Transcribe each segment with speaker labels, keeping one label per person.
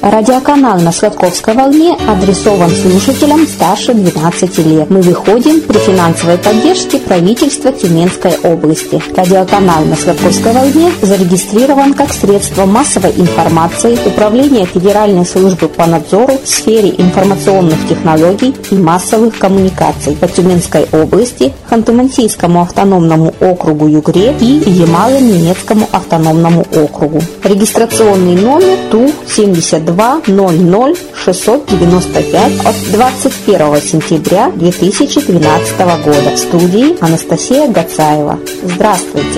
Speaker 1: Радиоканал на Сладковской волне адресован слушателям старше 12 лет. Мы выходим при финансовой поддержке правительства Тюменской области. Радиоканал на Сладковской волне зарегистрирован как средство массовой информации Управления Федеральной службы по надзору в сфере информационных технологий и массовых коммуникаций по Тюменской области, Ханты-Мансийскому автономному округу Югре и Ямало-Ненецкому автономному округу. Регистрационный номер ТУ 72 00 695 от 21 сентября 2012 года. В студии Анастасия Гацаева. Здравствуйте!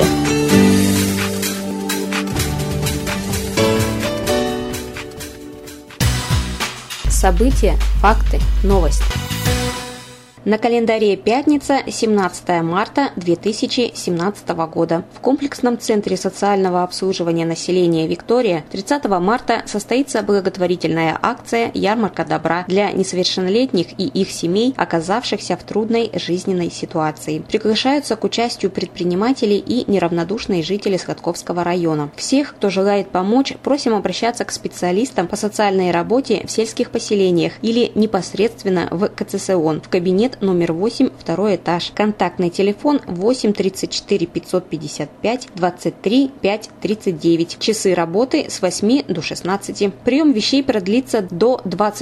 Speaker 1: События, факты, новости. На календаре пятница, 17 марта 2017 года. В комплексном центре социального обслуживания населения «Виктория» 30 марта состоится благотворительная акция «Ярмарка добра» для несовершеннолетних и их семей, оказавшихся в трудной жизненной ситуации. Приглашаются к участию предприниматели и неравнодушные жители Сладковского района. Всех, кто желает помочь, просим обращаться к специалистам по социальной работе в сельских поселениях или непосредственно в КЦСОН, в кабинет номер 8, второй этаж. Контактный телефон 8 34 555 23 5 39. Часы работы с 8 до 16. Прием вещей продлится до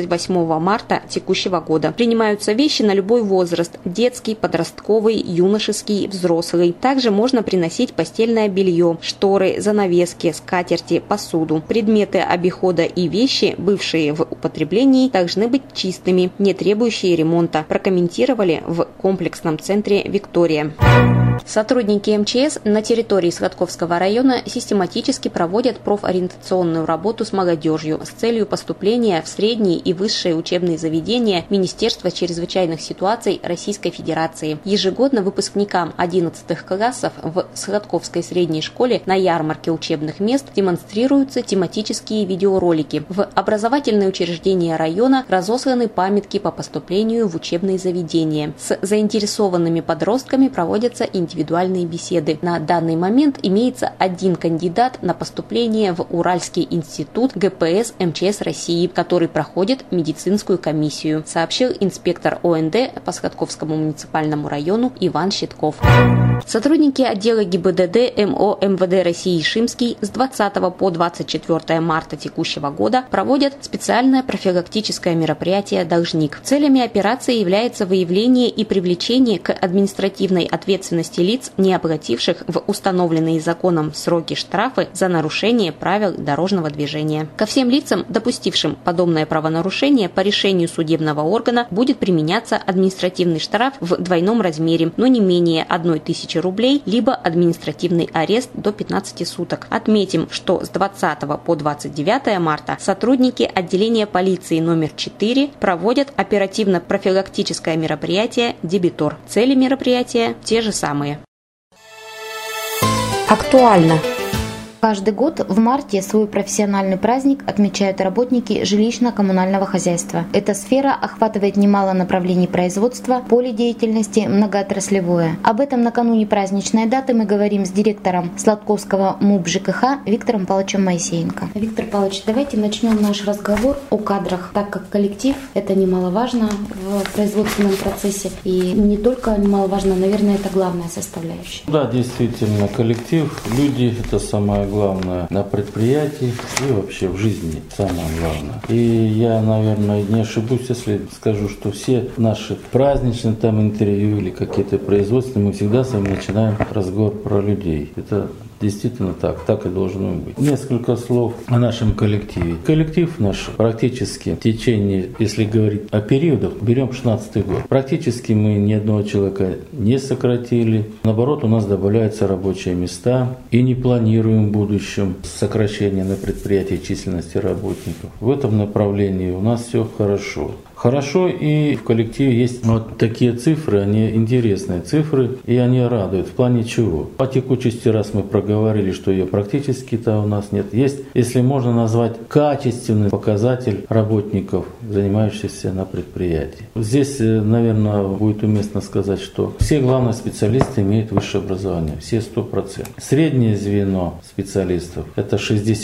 Speaker 1: 28 марта текущего года. Принимаются вещи на любой возраст: детский, подростковый, юношеский, взрослый. Также можно приносить постельное белье, шторы, занавески, скатерти, посуду. Предметы обихода и вещи, бывшие в употреблении, должны быть чистыми, не требующие ремонта. Прокомментировали в комплексном центре «Виктория». Сотрудники МЧС на территории Сладковского района систематически проводят профориентационную работу с молодежью с целью поступления в средние и высшие учебные заведения Министерства чрезвычайных ситуаций Российской Федерации. Ежегодно выпускникам 11 классов в Сладковской средней школе на ярмарке учебных мест демонстрируются тематические видеоролики. В образовательные учреждения района разосланы памятки по поступлению в учебные заведения. С заинтересованными подростками проводятся индивидуальные беседы. На данный момент имеется один кандидат на поступление в Уральский институт ГПС МЧС России, который проходит медицинскую комиссию, сообщил инспектор ОНД по Сладковскому муниципальному району Иван Щитков. Сотрудники отдела ГИБДД МО МВД России Шимский с 20 по 24 марта текущего года проводят специальное профилактическое мероприятие «Должник». Целями операции является выявление и привлечение к административной ответственности лиц, не оплативших в установленные законом сроки штрафы за нарушение правил дорожного движения. Ко всем лицам, допустившим подобное правонарушение, по решению судебного органа будет применяться административный штраф в двойном размере, но не менее 1000 рублей, либо административный арест до 15 суток. Отметим, что с 20 по 29 марта сотрудники отделения полиции номер 4 проводят оперативно-профилактическое мероприятие «Дебитор». Цели мероприятия те же самые. Актуально.
Speaker 2: Каждый год в марте свой профессиональный праздник отмечают работники жилищно-коммунального хозяйства. Эта сфера охватывает немало направлений производства, поле деятельности многоотраслевое. Об этом накануне праздничной даты мы говорим с директором Сладковского МУП ЖКХ Виктором Павловичем Моисеенко. Виктор Павлович, давайте начнем наш разговор о кадрах, так как коллектив – это немаловажно в производственном процессе. И не только немаловажно, наверное, это главная составляющая.
Speaker 3: Да, действительно, коллектив, люди – это самое главное на предприятии и вообще в жизни самое главное. И я, наверное, не ошибусь, если скажу, что все наши праздничные там интервью или какие-то производственные, мы всегда с вами начинаем разговор про людей. Это действительно так и должно быть. Несколько слов о нашем коллективе. Коллектив наш практически в течение, если говорить о периодах, берем 16 год. Практически мы ни одного человека не сократили. Наоборот, у нас добавляются рабочие места и не планируем в будущем сокращение на предприятии численности работников. В этом направлении у нас все хорошо. Хорошо, и в коллективе есть вот такие цифры, они интересные цифры, и они радуют. В плане чего? По текучести раз мы проговорили, что ее практически-то у нас нет. Есть, если можно назвать, качественный показатель работников. занимающихся на предприятии. Здесь, наверное, будет уместно сказать, что все главные специалисты имеют высшее образование, все 100%. Среднее звено специалистов, это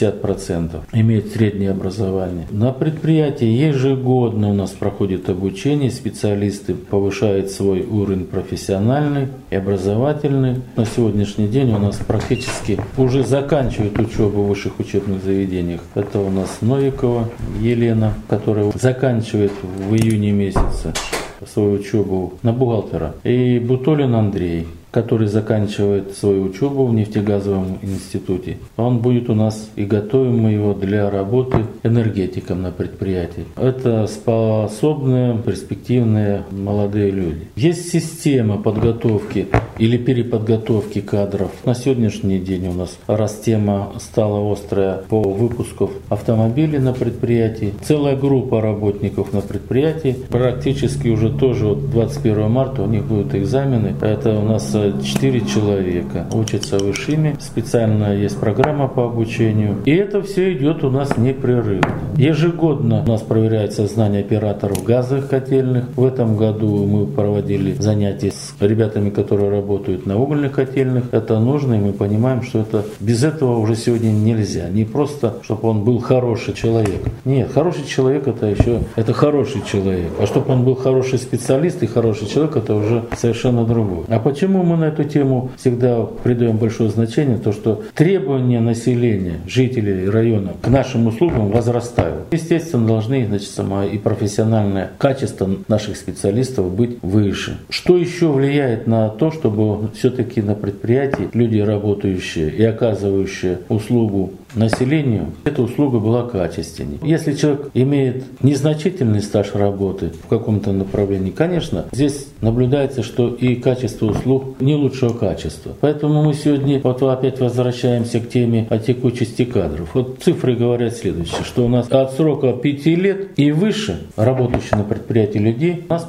Speaker 3: 60%, имеют среднее образование. На предприятии ежегодно у нас проходит обучение, специалисты повышают свой уровень профессиональный и образовательный. На сегодняшний день у нас практически уже заканчивают учебу в высших учебных заведениях. Это у нас Новикова Елена, которая заканчивает в июне месяце свою учебу на бухгалтера, и Бутолин Андрей, который заканчивает свою учебу в нефтегазовом институте. Он будет у нас, и готовим мы его для работы энергетиком на предприятии. Это способные, перспективные молодые люди. Есть система подготовки или переподготовки кадров. На сегодняшний день у нас, раз тема стала острая по выпуску автомобилей на предприятии, целая группа работников на предприятии, практически уже тоже вот 21 марта у них будут экзамены. Это у нас 4 человека учатся в ИШИМе, специально есть программа по обучению. И это все идет у нас непрерывно. Ежегодно у нас проверяется знание операторов газовых котельных. В этом году мы проводили занятия с ребятами, которые работают на угольных котельных. Это нужно, и мы понимаем, что это без этого уже сегодня нельзя. Не просто, чтобы он был хороший человек. Нет, хороший человек это хороший человек. А чтобы он был хороший специалист и хороший человек, это уже совершенно другое. А почему мы на эту тему всегда придаем большое значение? То, что требования населения, жителей района к нашим услугам возрастают. Естественно, должны, и профессиональное качество наших специалистов быть выше. Что еще влияет на то, чтобы все-таки на предприятии люди, работающие и оказывающие услугу населению, эта услуга была качественнее. Если человек имеет незначительный стаж работы в каком-то направлении, конечно, здесь наблюдается, что и качество услуг не лучшего качества. Поэтому мы сегодня опять возвращаемся к теме о текучести кадров. Цифры говорят следующее, что у нас от срока 5 лет и выше работающих на предприятии людей у нас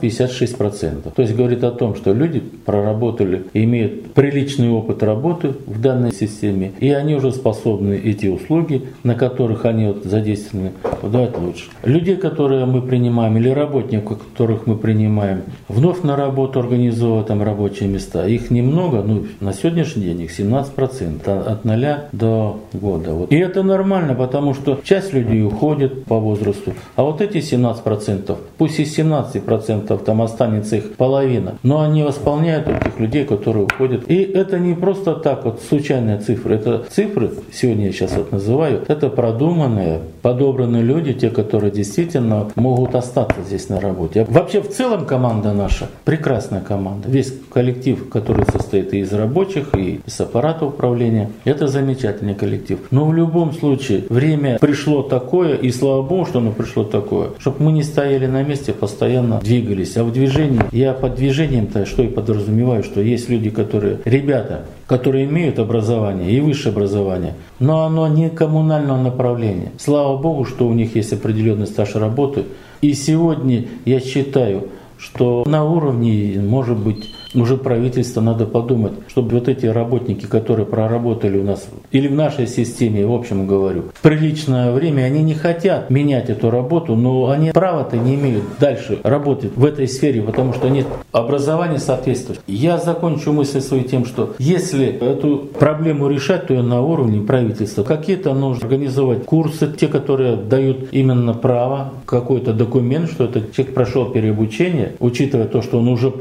Speaker 3: 56%. То есть говорит о том, что люди проработали, имеют приличный опыт работы в данной системе, и они уже способны эти услуги, на которых они задействованы, давать лучше. Людей, которые мы принимаем, или работников, которых мы принимаем вновь на работу, организовывая там рабочие места, их немного, на сегодняшний день их 17%, от 0 до года. И это нормально, потому что часть людей уходит по возрасту, а эти 17%, пусть из 17% там останется их половина, но они восполняют этих людей, которые уходят. И это не просто так случайные цифры, это цифры, сегодня я сейчас называю, это продуманные, подобранные люди, те, которые действительно могут остаться здесь на работе. Вообще в целом команда наша прекрасная команда. Весь коллектив, который состоит и из рабочих, и из аппарата управления, это замечательный коллектив. Но в любом случае время пришло такое, и слава Богу, что оно пришло такое, чтобы мы не стояли на месте, постоянно двигались. А в движении, я под движением-то что и подразумеваю, что есть люди, ребята, которые имеют образование и высшее образование, но оно не коммунального направления. Слава Богу, что у них есть определенный стаж работы. И сегодня я считаю, что на уровне, может быть, уже правительство надо подумать, чтобы эти работники, которые проработали у нас или в нашей системе, в общем говорю, приличное время, они не хотят менять эту работу, но они права-то не имеют дальше работать в этой сфере, потому что нет образования соответствующего. Я закончу мысль свою тем, что если эту проблему решать, то на уровне правительства какие-то нужно организовать курсы, те, которые дают именно право, какой-то документ, что этот человек прошел переобучение, учитывая то, что он уже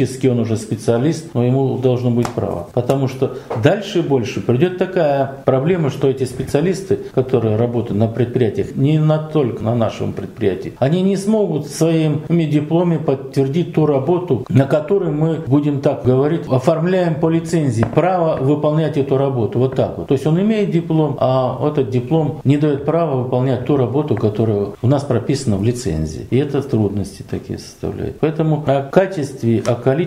Speaker 3: специалист, но ему должно быть право. Потому что дальше и больше придет такая проблема, что эти специалисты, которые работают на предприятиях, не только на нашем предприятии, они не смогут своими дипломами подтвердить ту работу, на которой мы, будем так говорить, оформляем по лицензии право выполнять эту работу. Вот так вот. То есть он имеет диплом, а этот диплом не дает права выполнять ту работу, которая у нас прописана в лицензии. И это трудности такие составляют. Поэтому о качестве, о количестве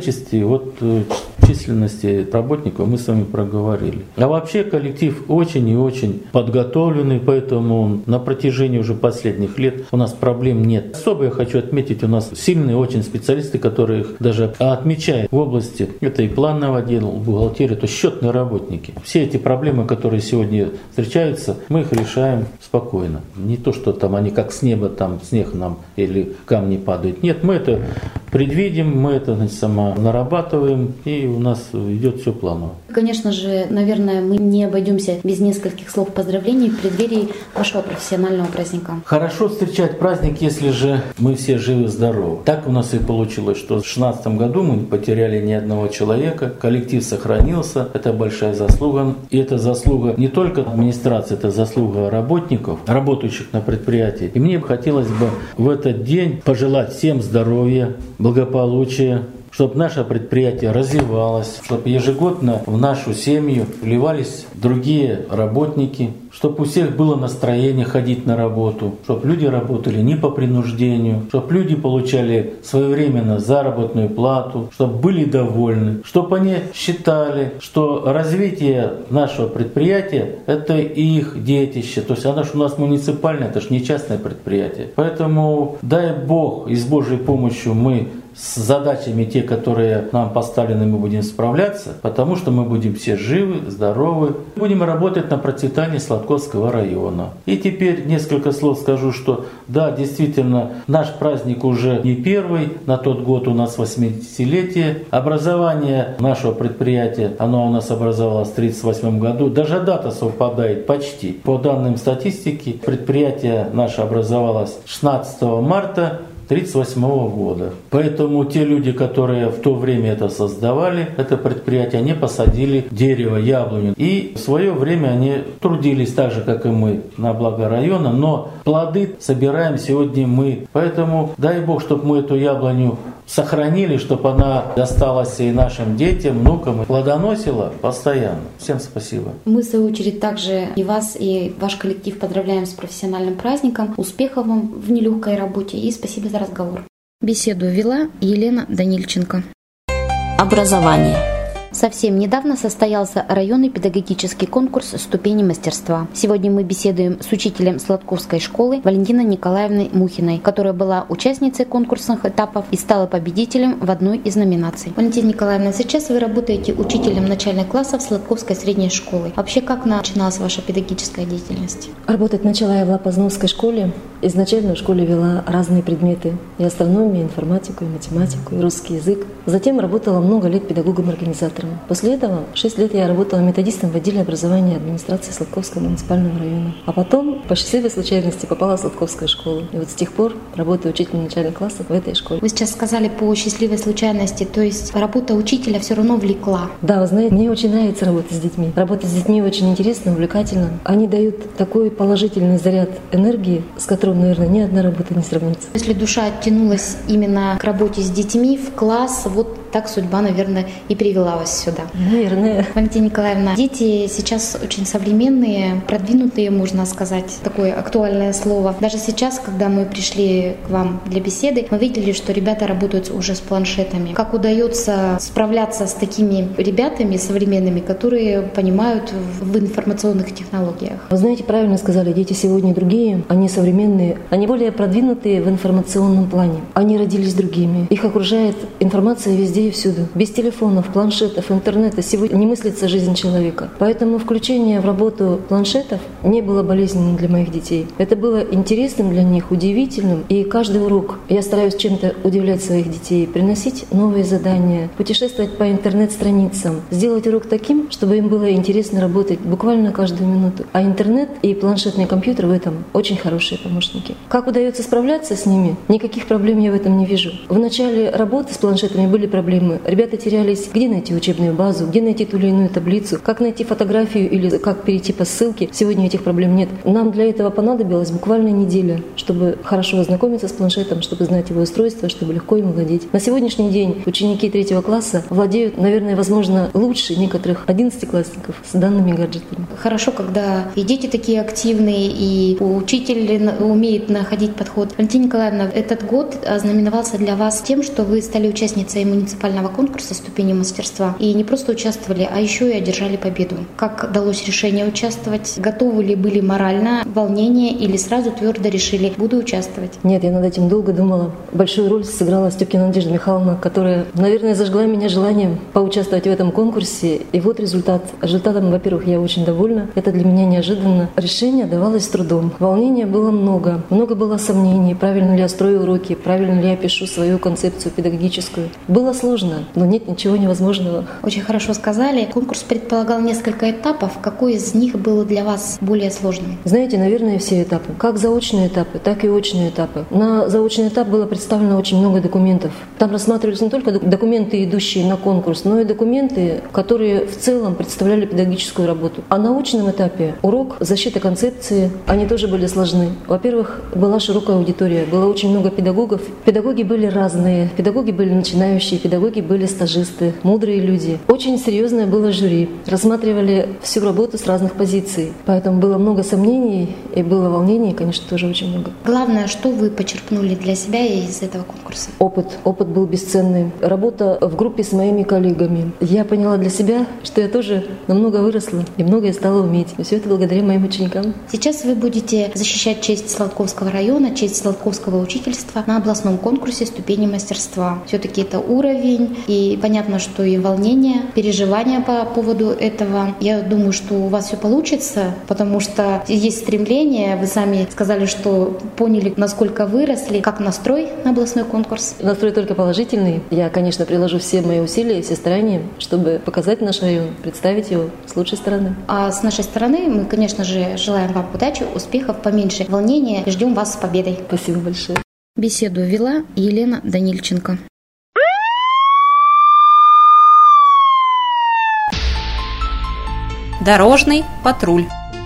Speaker 3: Вот численности работников мы с вами проговорили. А вообще коллектив очень и очень подготовленный, поэтому на протяжении уже последних лет у нас проблем нет. Особо я хочу отметить, у нас сильные очень специалисты, которые их даже отмечают в области, это и планового отдела, бухгалтерия, то есть счетные работники. Все эти проблемы, которые сегодня встречаются, мы их решаем спокойно. Не то, что там они как с неба, там снег нам или камни падают. Нет, мы это предвидим, мы это нарабатываем, и у нас идет все планово.
Speaker 2: Конечно же, наверное, мы не обойдемся без нескольких слов поздравлений в преддверии вашего профессионального праздника.
Speaker 3: Хорошо встречать праздник, если же мы все живы-здоровы. Так у нас и получилось, что в 2016 году мы не потеряли ни одного человека, коллектив сохранился, это большая заслуга. И это заслуга не только администрации, это заслуга работников, работающих на предприятии. И мне бы хотелось бы в этот день пожелать всем здоровья, благополучия, чтобы наше предприятие развивалось, чтобы ежегодно в нашу семью вливались другие работники, чтобы у всех было настроение ходить на работу, чтобы люди работали не по принуждению, чтобы люди получали своевременно заработную плату, чтобы были довольны, чтобы они считали, что развитие нашего предприятия – это их детище. То есть оно же у нас муниципальное, это же не частное предприятие. Поэтому дай Бог, и с Божьей помощью мы с задачами, те, которые нам поставлены, мы будем справляться, потому что мы будем все живы, здоровы. Будем работать на процветание Сладковского района. И теперь несколько слов скажу, что да, действительно, наш праздник уже не первый, на тот год у нас 80-летие. Образование нашего предприятия, оно у нас образовалось в 1938 году. Даже дата совпадает почти. По данным статистики, предприятие наше образовалось 16 марта 1938 года. Поэтому те люди, которые в то время это создавали, это предприятие, они посадили дерево, яблоню. И в свое время они трудились так же, как и мы, на благо района, но плоды собираем сегодня мы. Поэтому дай Бог, чтобы мы эту яблоню сохранили, чтобы она досталась и нашим детям, внукам, и плодоносила постоянно. Всем спасибо.
Speaker 2: Мы, в свою очередь, также и вас, и ваш коллектив поздравляем с профессиональным праздником. Успехов вам в нелегкой работе и спасибо за разговор. Беседу вела Елена Данильченко.
Speaker 1: Образование.
Speaker 2: Совсем недавно состоялся районный педагогический конкурс «Ступени мастерства». Сегодня мы беседуем с учителем Сладковской школы Валентиной Николаевной Мухиной, которая была участницей конкурсных этапов и стала победителем в одной из номинаций. Валентина Николаевна, сейчас вы работаете учителем начальных классов Сладковской средней школы. Вообще, как начиналась ваша педагогическая деятельность?
Speaker 4: Работать начала я в Лопазновской школе. Изначально в школе вела разные предметы. И астрономию, и информатику, и математику, и русский язык. Затем работала много лет педагогом-организатором. После этого 6 лет я работала методистом в отделе образования администрации Сладковского муниципального района. А потом, по счастливой случайности, попала в Сладковскую школу. И вот с тех пор работаю учителем начальных классов в этой школе.
Speaker 2: Вы сейчас сказали по счастливой случайности, то есть работа учителя все равно влекла?
Speaker 4: Да, вы знаете, мне очень нравится работать с детьми. Работать с детьми очень интересно, увлекательно. Они дают такой положительный заряд энергии, с которым, наверное, ни одна работа не сравнится.
Speaker 2: Если душа оттянулась именно к работе с детьми, в класс, вот так судьба, наверное, и привела вас сюда.
Speaker 4: Наверное.
Speaker 2: Валентина Николаевна, дети сейчас очень современные, продвинутые, можно сказать, такое актуальное слово. Даже сейчас, когда мы пришли к вам для беседы, мы видели, что ребята работают уже с планшетами. Как удается справляться с такими ребятами современными, которые понимают в информационных технологиях?
Speaker 4: Вы знаете, правильно сказали, дети сегодня другие, они современные, они более продвинутые в информационном плане. Они родились другими. Их окружает информация везде и всюду. Без телефонов, планшетов, интернета сегодня не мыслится жизнь человека. Поэтому включение в работу планшетов не было болезненным для моих детей. Это было интересным для них, удивительным. И каждый урок я стараюсь чем-то удивлять своих детей, приносить новые задания, путешествовать по интернет-страницам, сделать урок таким, чтобы им было интересно работать буквально каждую минуту. А интернет и планшетный компьютер в этом очень хорошие помощники. Как удается справляться с ними? Никаких проблем я в этом не вижу. В начале работы с планшетами были проблемы. Ребята терялись, где найти учебную базу, где найти ту или иную таблицу, как найти фотографию или как перейти по ссылке. Сегодня этих проблем нет. Нам для этого понадобилась буквально неделя, чтобы хорошо ознакомиться с планшетом, чтобы знать его устройство, чтобы легко им владеть. На сегодняшний день ученики 3 класса владеют, наверное, возможно, лучше некоторых 11-классников с данными гаджетами.
Speaker 2: Хорошо, когда и дети такие активные, и учитель умеет находить подход. Валентина Николаевна, этот год ознаменовался для вас тем, что вы стали участницей муниципального муниципального конкурса «Ступени мастерства». И не просто участвовали, а еще и одержали победу. Как далось решение участвовать? Готовы ли были морально, волнение, или сразу твердо решили, буду участвовать?
Speaker 4: Нет, я над этим долго думала. Большую роль сыграла Степкина Надежда Михайловна, которая, наверное, зажгла меня желанием поучаствовать в этом конкурсе. И вот результат. Результатом, во-первых, я очень довольна. Это для меня неожиданно. Решение давалось с трудом. Волнения было много. Много было сомнений, правильно ли я строю уроки, правильно ли я пишу свою концепцию педагогическую. Было сложно, но нет ничего невозможного.
Speaker 2: Очень хорошо сказали. Конкурс предполагал несколько этапов. Какой из них был для вас более сложным?
Speaker 4: Знаете, наверное, все этапы. Как заочные этапы, так и очные этапы. На заочный этап было представлено очень много документов. Там рассматривались не только документы, идущие на конкурс, но и документы, которые в целом представляли педагогическую работу. А на очном этапе урок, защита концепции, они тоже были сложны. Во-первых, была широкая аудитория, было очень много педагогов. Педагоги были разные, педагоги были начинающие, педагоги были стажисты, мудрые люди. Очень серьезное было жюри. Рассматривали всю работу с разных позиций. Поэтому было много сомнений и было волнений, конечно, тоже очень много.
Speaker 2: Главное, что вы почерпнули для себя из этого конкурса?
Speaker 4: Опыт. Опыт был бесценный. Работа в группе с моими коллегами. Я поняла для себя, что я тоже намного выросла и многое стала уметь. И все это благодаря моим ученикам.
Speaker 2: Сейчас вы будете защищать честь Сладковского района, честь Сладковского учительства на областном конкурсе «Ступени мастерства». Все-таки это уровень, и понятно, что и волнение, переживания по поводу этого. Я думаю, что у вас все получится, потому что есть стремление. Вы сами сказали, что поняли, насколько выросли. Как настрой на областной конкурс?
Speaker 4: Настрой только положительный. Я, конечно, приложу все мои усилия, все старания, чтобы показать наш район, представить его с лучшей стороны.
Speaker 2: А с нашей стороны мы, конечно же, желаем вам удачи, успехов, поменьше волнения и ждем вас с победой.
Speaker 4: Спасибо большое.
Speaker 2: Беседу вела Елена Данильченко.
Speaker 1: Дорожный патруль.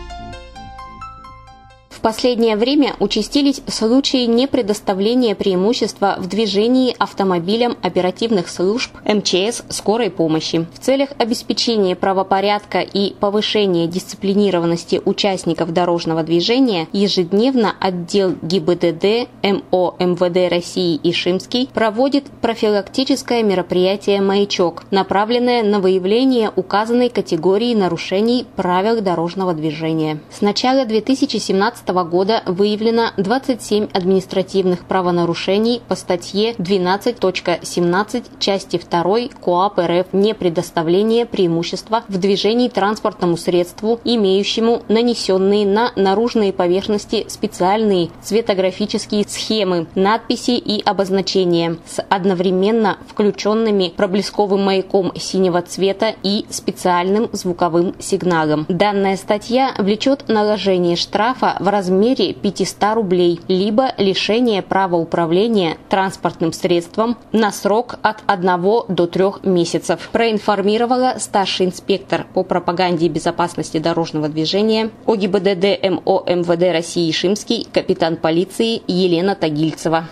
Speaker 1: В последнее время участились случаи непредоставления преимущества в движении автомобилям оперативных служб МЧС скорой помощи. В целях обеспечения правопорядка и повышения дисциплинированности участников дорожного движения ежедневно отдел ГИБДД МО МВД России Ишимский проводит профилактическое мероприятие «Маячок», направленное на выявление указанной категории нарушений правил дорожного движения. С начала 2017 года выявлено 27 административных правонарушений по статье 12.17 части 2 КоАП РФ «Непредоставление преимущества в движении транспортному средству, имеющему нанесенные на наружные поверхности специальные цветографические схемы, надписи и обозначения с одновременно включенными проблесковым маяком синего цвета и специальным звуковым сигналом». Данная статья влечет наложение штрафа в размере 500 рублей, либо лишение права управления транспортным средством на срок от 1 до 3 месяцев, проинформировала старший инспектор по пропаганде и безопасности дорожного движения ОГИБДД МО МВД России Ишимский, капитан полиции Елена Тагильцева.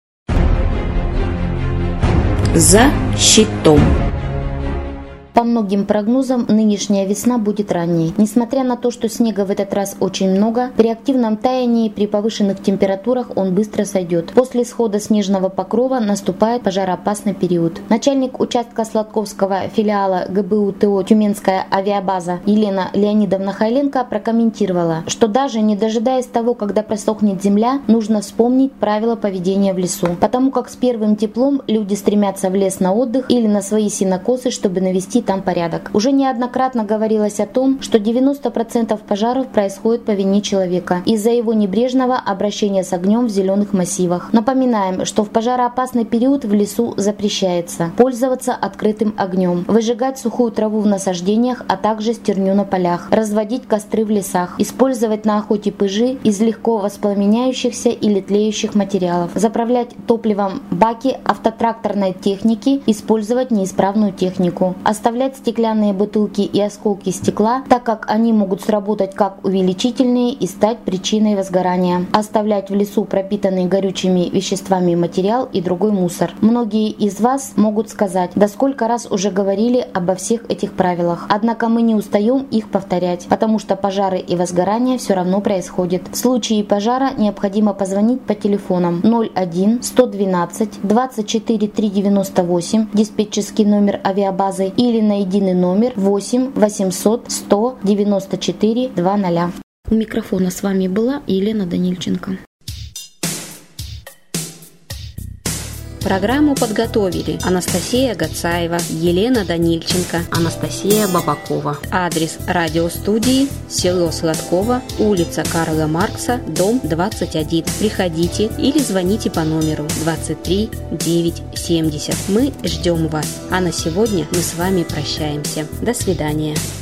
Speaker 1: За щитом.
Speaker 2: По многим прогнозам, нынешняя весна будет ранней. Несмотря на то, что снега в этот раз очень много, при активном таянии при повышенных температурах он быстро сойдет. После схода снежного покрова наступает пожароопасный период. Начальник участка Сладковского филиала ГБУ ТО «Тюменская авиабаза» Елена Леонидовна Хайленко прокомментировала, что даже не дожидаясь того, когда просохнет земля, нужно вспомнить правила поведения в лесу. Потому как с первым теплом люди стремятся в лес на отдых или на свои сенокосы, чтобы навести там порядок. Уже неоднократно говорилось о том, что 90% пожаров происходит по вине человека из-за его небрежного обращения с огнем в зеленых массивах. Напоминаем, что в пожароопасный период в лесу запрещается пользоваться открытым огнем, выжигать сухую траву в насаждениях, а также стерню на полях, разводить костры в лесах, использовать на охоте пыжи из легко воспламеняющихся или тлеющих материалов, заправлять топливом баки автотракторной техники, использовать неисправную технику, оставлять оставлять стеклянные бутылки и осколки стекла, так как они могут сработать как увеличительные и стать причиной возгорания. Оставлять в лесу пропитанный горючими веществами материал и другой мусор. Многие из вас могут сказать: да сколько раз уже говорили обо всех этих правилах. Однако мы не устаем их повторять, потому что пожары и возгорания все равно происходят. В случае пожара необходимо позвонить по телефонам 01 112 24 398, диспетчерский номер авиабазы, или на единый номер 8 800 100 94 00. У микрофона с вами была Елена Данильченко.
Speaker 1: Программу подготовили Анастасия Гацаева, Елена Данильченко, Анастасия Бабакова. Адрес радиостудии: село Сладково, улица Карла Маркса, дом 21. Приходите или звоните по номеру 23 970. Мы ждем вас. А на сегодня мы с вами прощаемся. До свидания.